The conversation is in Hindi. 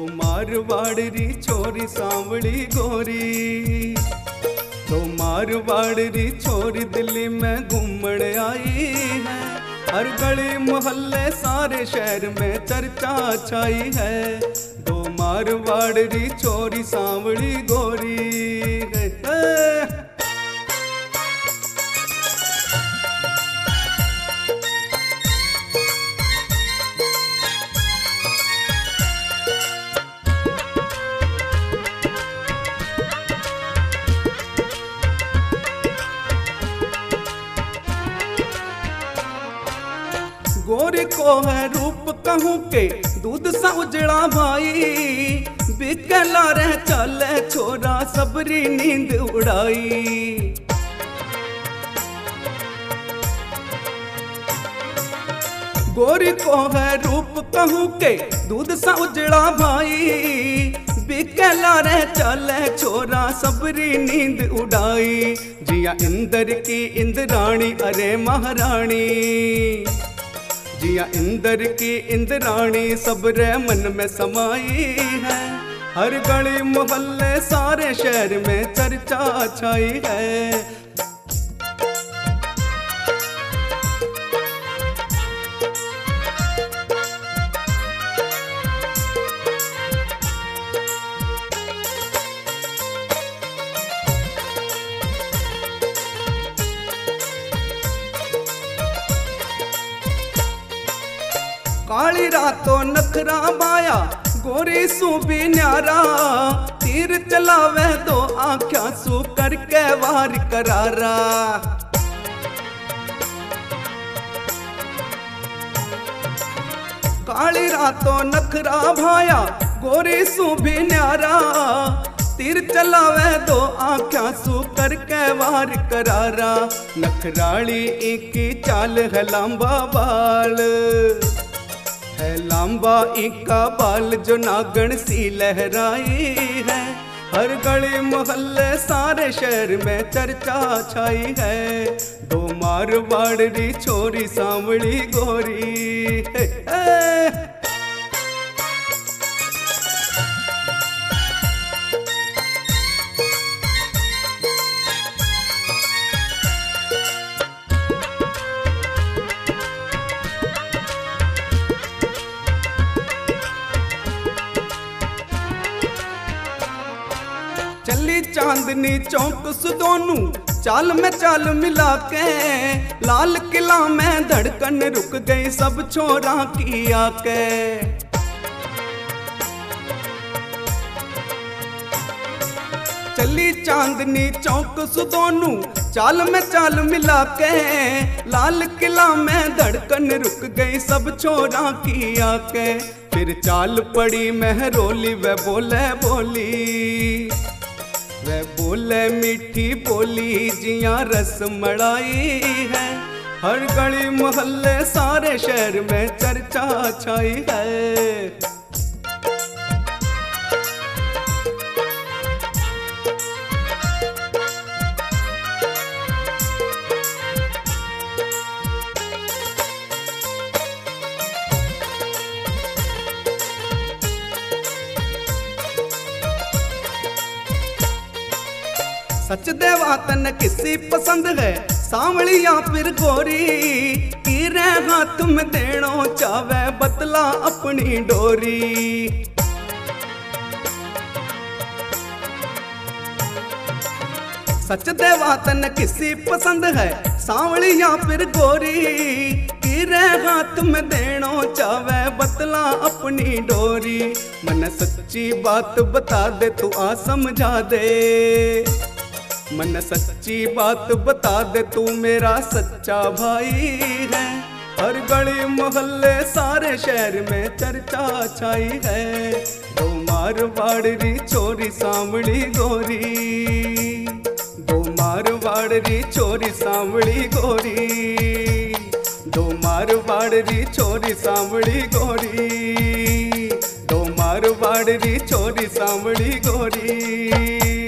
मारवाड़ री छोरी सांवली गोरी, तो मारवाड़ री छोरी दिल्ली में घूमण आई है। हर गली मोहल्ले सारे शहर में चर्चा छाई है। दो मारवाड़ री छोरी सांवली गोरी है। गोरी को है रूप कहूँ के दूध सा उजड़ा भाई, बिकला रह चले छोरा सबरी नींद उड़ाई। गोरी को है रूप कहूँ के दूध सा उजड़ा भाई, बिकला रह चले छोरा सबरी नींद उड़ाई। जिया इंद्र की इंद्राणी अरे महारानी, जिया इंद्र की इंद्राणी सबरे मन में समाई है। हर गली मोहल्ले सारे शहर में चर्चा छाई है। काली रातों नखरा बाया गोरी सू भी न्यारा, तीर चलावे दो आँखा सू करके वार करारा। काली रातों नखरा भाया गोरी सू भी न्यारा, तीर चलावे दो आँखा सू करके वार करारा। नखराली इनकी चाल है लंबा बाल, है लांबा इनका बाल जो नागण सी लहराई है। हर गली मोहल्ले सारे शहर में चर्चा छाई है। दो मारवाड़ री छोरी सांवली गोरी है। चली चांदनी चौक सुदोनू चाल में चाल मिला के, लाल किला में धड़कन रुक गई सब छोरा की आके। चली चांदनी चौक सुदोनू चाल में चाल मिला के, लाल किला में धड़कन रुक गई सब छोरा की आके। फिर चाल पड़ी मेहरोली वे बोले बोली, वे बोले मीठी बोली जिया रस मलाई है। हर गली मोहल्ले सारे शहर में चर्चा छाई है। सच देवा तन किसी पसंद है सांवली या फिर गोरी, कीरे हाथ में देनो चावे बतला अपनी डोरी। सच देवा तन किसी पसंद है सांवली या फिर गोरी, कीरे हाथ में देनो चावे बतला अपनी डोरी। मन सच्ची बात बता दे तू आ समझा दे, मन सच्ची बात बता दे तू मेरा सच्चा भाई है। हर गली मोहल्ले सारे शहर में चर्चा छाई है। दो मारवाड़ री छोरी सांवली गोरी, दो मारवाड़ री छोरी सांवली गोरी, दो मारवाड़ री छोरी सांवली गोरी, दो मारवाड़ री छोरी सांवली गोरी।